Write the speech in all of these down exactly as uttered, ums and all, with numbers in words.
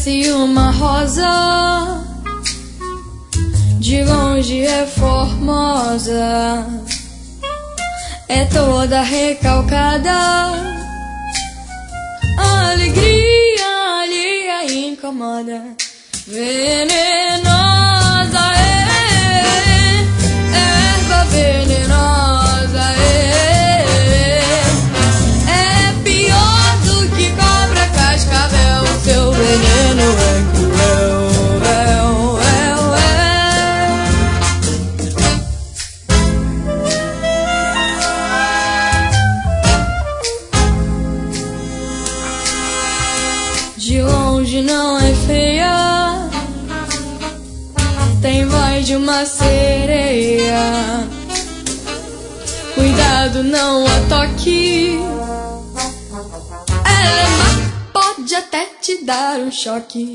Parece uma rosa, de longe é formosa, é toda recalcada, a alegria alheia incomoda, venenosa é, erva venenosa é, é pior do que cobra cascavel, seu veneno é cruel. De longe não é feia, tem voz de uma sereia. Cuidado, não a toque, ela é má, pode até te dar um choque.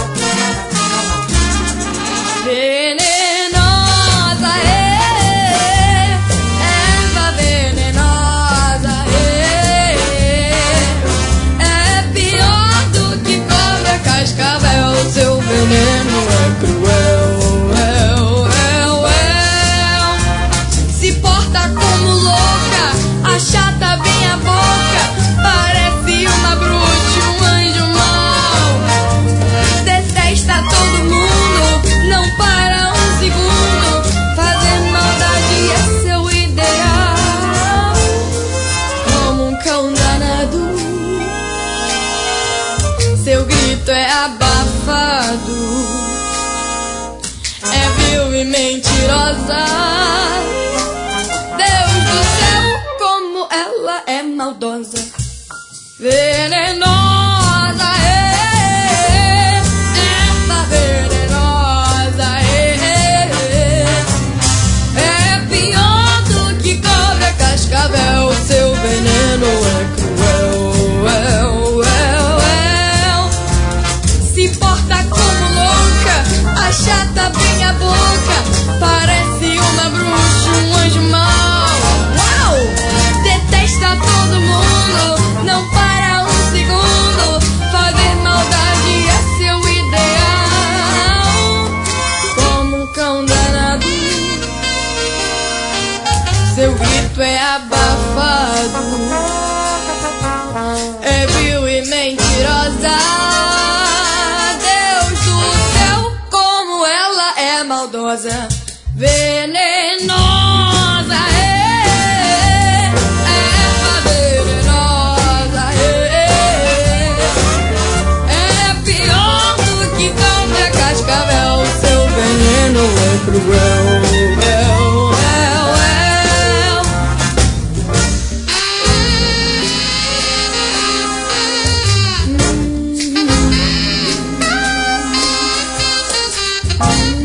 Venenosa é, erva venenosa é, é pior do que cobra cascavel, seu veneno é cruel, é, é, é. Se porta como louca, achata bem a boca, parece uma bruxa, um anjo mau, detesta todo mundo, não para um segundo, fazer maldade é seu ideal, como um cão danado, seu grito é abafado, é vil e mentirosa, Deus do céu, como ela é maldosa, venenosa é, erva venenosa é, é pior do que cobra cascavel, seu veneno é cruel, é, é, é. Se porta como louca, achata bem a boca, parece uma bruxa, um anjo mau, uau! Detesta todo mundo, não para um segundo, fazer maldade é seu ideal, como um cão danado, seu grito é abafado, é vil e mentirosa, Deus do céu, como ela é maldosa, venenosa é, erva venenosa é, é pior do que cobra cascavel, seu veneno é cruel, é, é, é. Hum.